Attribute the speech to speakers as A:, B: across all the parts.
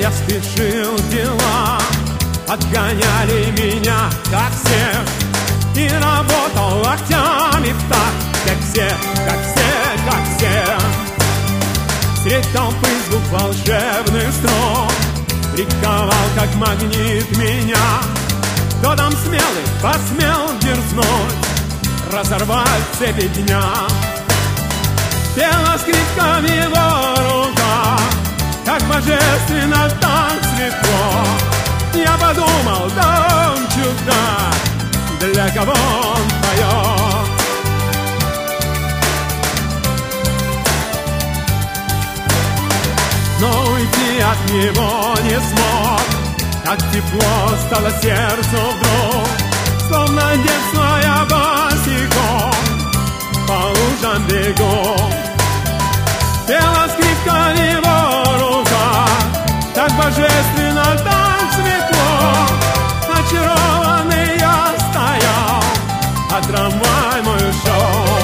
A: я спешил, дела отгоняли меня, как всех, и работал локтями в такт, как все, как все, как все. Средь толпы звук волшебных струн приковал, как магнит, меня. Кто там смелый посмел дерзнуть разорвать цепи дня? Пела скрипка в его руках, как божественно, так светло. Я подумал, да он чудак, для кого он поет. Но уйти от него не смог, так тепло стало сердцу вдруг, словно детство я босиком по лужам бегу. Пела скрипка в его руках, так божественно, так светло. Очарованный я стоял, а трамвай мой ушел.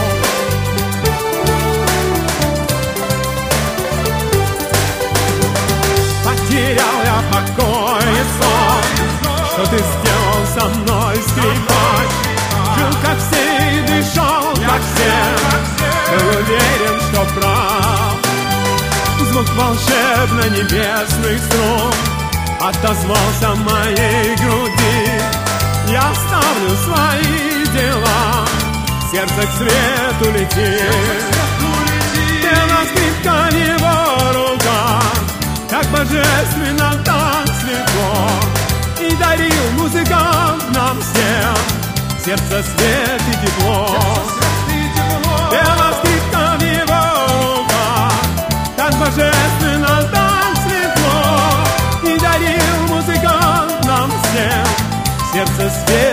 A: Потерял я покой и сон, что ты сделал со мной, скрипач. Жил как все и дышал как все, был уверен, что прав. Звук волшебно-небесных струн отозвался в моей груди. Я оставлю свои дела, сердце к свету летит. Пела скрипка в его руках, как божественно, так светло, и дарил музыкант нам всем сердце, свет и тепло. Пела скрипка в его руках, так божественно, так светло, и дарил музыкант нам всем сердце, свет